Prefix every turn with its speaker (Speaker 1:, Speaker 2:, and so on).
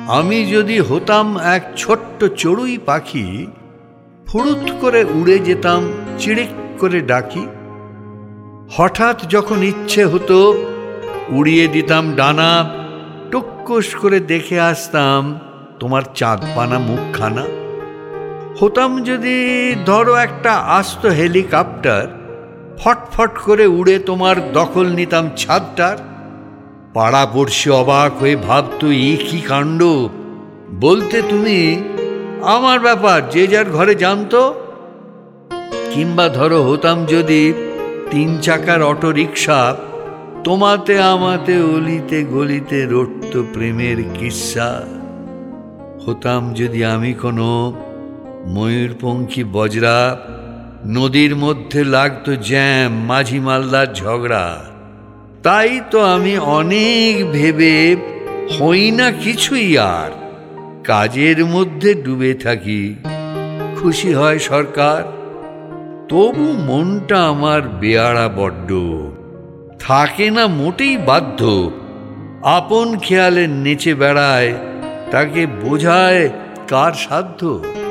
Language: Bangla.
Speaker 1: আমি যদি হতাম এক ছোট্ট চড়ুই পাখি, ফুরুত করে উড়ে যেতাম চিড়িক করে ডাকি। হঠাৎ যখন ইচ্ছে হতো উড়িয়ে দিতাম ডানা, টুকুস করে দেখে আসতাম তোমার চাঁদপানা মুখখানা। হতাম যদি ধরো একটা আস্ত হেলিকপ্টার, ফটফট করে উড়ে তোমার দখল নিতাম ছাদটার। পাড়াপড়শি অবাক হয়ে ভাবতো এই কি কাণ্ড, বলতে তুমি আমার ব্যাপার, যে যার ঘরে জানতো। কিংবা ধরো হতাম যদি 3 চাকার অটো রিক্সা, তোমাতে আমাতে অলিতে গলিতে রটত প্রেমের কিস্সা। হতাম যদি আমি কোনো ময়ূরপঙ্খী বজরা, নদীর মধ্যে লাগতো জ্যাম, মাঝি মালদার ঝগড়া। তাই তো আমি অনেক ভেবে হই না কিছুই আর, কাজের মধ্যে ডুবে থাকি, খুশি হয় সরকার। তবু মনটা আমার বেয়াড়া বড্ড, থাকে না মোটেই বাধ্য। আপন খেয়ালে নেচে বেড়ায়, তাকে বোঝায় কার সাধ্য।